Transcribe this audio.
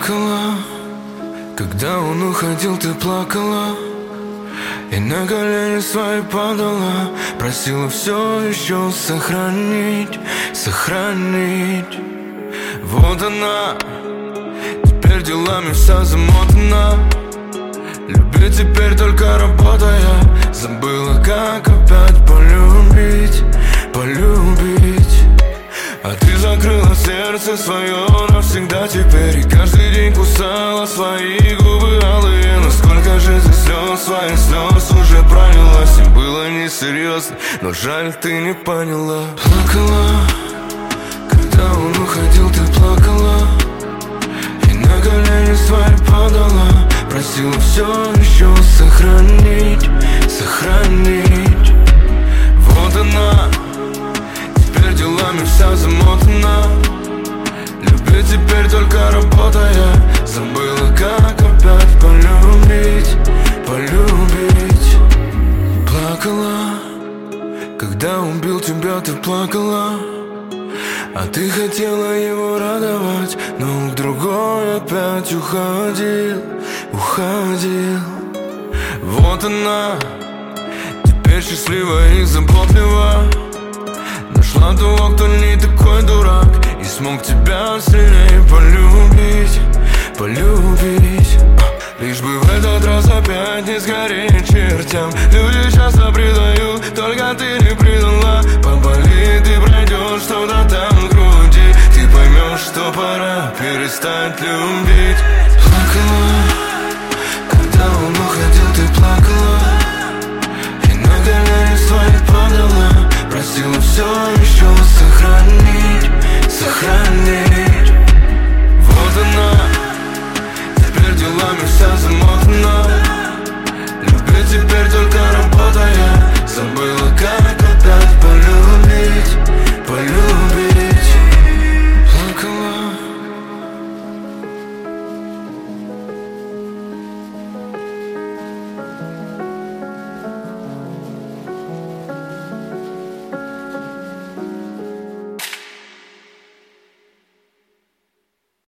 Плакала, когда он уходил, ты плакала, и на колени свои падала, просила все еще сохранить, сохранить. Вот она, теперь делами вся замотана, любит теперь только работая, забыла, как опять полюбить, полюбить. А ты закрыла сердце свое навсегда теперь, и каждый день кусала свои губы алые. Но сколько же ты слез, своих слез уже пролилась, и было несерьезно, но жаль, ты не поняла. Плакала, когда он уходил, ты плакала, и на колени свои падала, просила все еще сохранить, сохранить. Вот она, теперь делами вся замотана, любит теперь только работая, забыла, как опять полюбить, полюбить. Плакала, когда он бил тебя, ты плакала, а ты хотела его радовать, но к другой опять уходил, уходил. Вот она, теперь счастлива и заботлива, нашла того, кто не такой дурак, и смог тебя сильнее полюбить, полюбить. Лишь бы в этот раз опять не сгореть чертям. Люди часто предают, только ты не предала. Поболит и пройдет что-то там в груди, ты поймешь, что пора перестать любить. Плакала, когда он уходил, ты плакала, и на колени свои падала, просила все еще сохранить, сохранить.